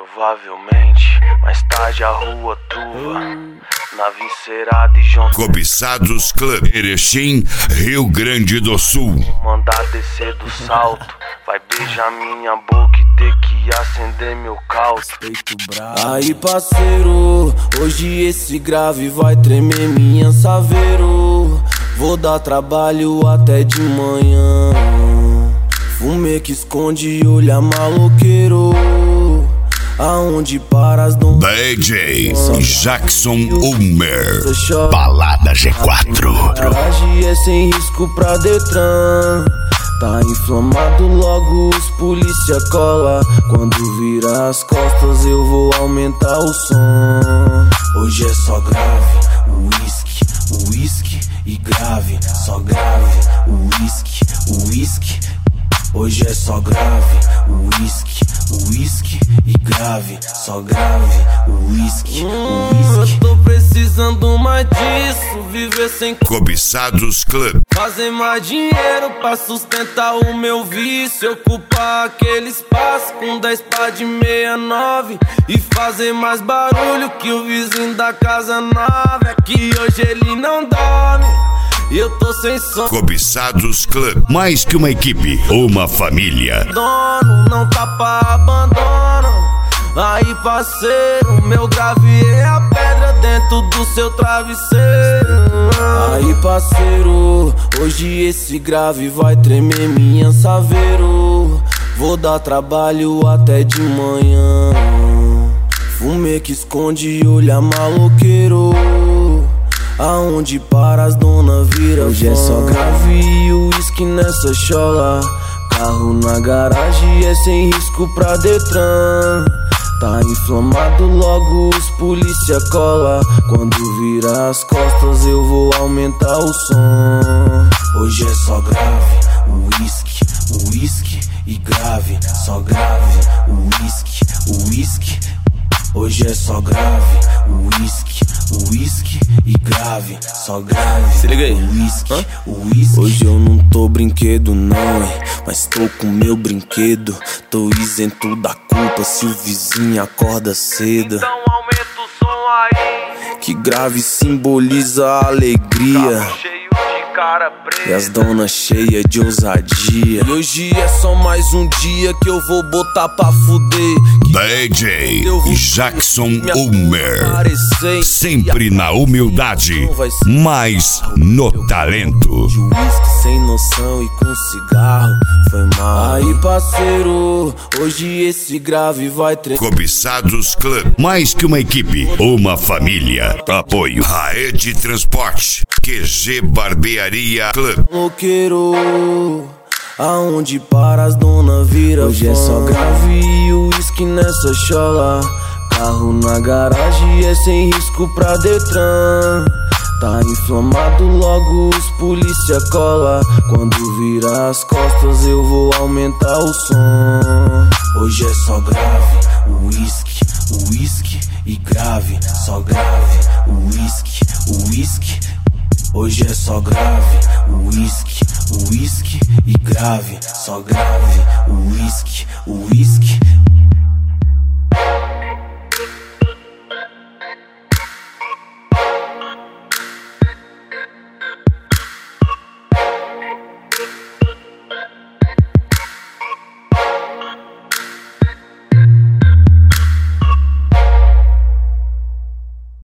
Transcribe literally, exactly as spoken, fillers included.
Provavelmente, mais tarde a rua truva, na Vincerada e João. Cobiçados Club, Erechim, Rio Grande do Sul. Mandar descer do salto, vai beijar minha boca e ter que acender meu caldo. Aí parceiro, hoje esse grave vai tremer minha saveiro. Vou dar trabalho até de manhã. Fumê que esconde e olha maloqueiro. Aonde para as dom... D J Jackson Ulmer, Balada G quatro. Garagem é sem risco pra Detran. Tá inflamado, logo os polícia cola. Quando vira as costas eu vou aumentar o som. Hoje é só grave, uísque, uísque e grave. Só grave, uísque, uísque. Hoje é só grave, uísque, uísque e grave. Só grave, uísque, uísque. Eu tô precisando mais disso, viver sem Cobiçados Club. Fazer mais dinheiro pra sustentar o meu vício. Ocupar aquele espaço com dez pá de sessenta e nove. E fazer mais barulho que o vizinho da casa nova. É que hoje ele não dorme, eu tô sem som. Cobiçados Club, mais que uma equipe, uma família. Dono, não tá pra abandono. Aí parceiro, meu grave é a pedra dentro do seu travesseiro. Aí parceiro, hoje esse grave vai tremer minha saveiro. Vou dar trabalho até de manhã. Fumê que esconde e olha maloqueiro. Aonde para as dona vira. Hoje é só grave e uísque nessa chola. Carro na garagem é sem risco pra Detran. Tá inflamado, logo os polícia cola. Quando vira as costas eu vou aumentar o som. Hoje é só grave, uísque, uísque e grave. Só grave, uísque, uísque. Hoje é só grave, uísque, uísque e grave. Só grave, se liga aí, uísque, uísque. Hoje eu não tô brinquedo não, hein, mas tô com meu brinquedo. Tô isento da culpa se o vizinho acorda cedo. Então aumenta o som aí, que grave simboliza a alegria. carro cheio de cara preta. E as donas cheias de ousadia. E hoje é só mais um dia que eu vou botar pra fuder. D J Jackson Ulmer, sempre na humildade, mas no talento. De uísque sem noção e com cigarro, foi mal. Aí parceiro, hoje esse grave vai treinar. Cobiçados Club, mais que uma equipe, uma família. Apoio Raed Transporte, Q G Barbearia Club. Loqueiro, aonde para as dona vira. Hoje é só grave e uísque nessa chola. Carro na garagem é sem risco pra Detran. Tá inflamado, logo os polícia cola. Quando vira as costas eu vou aumentar o som. Hoje é só grave, uísque, uísque e grave. Só grave, uísque, uísque. Hoje é só grave, uísque, uísque e grave. Só grave, uísque, uísque.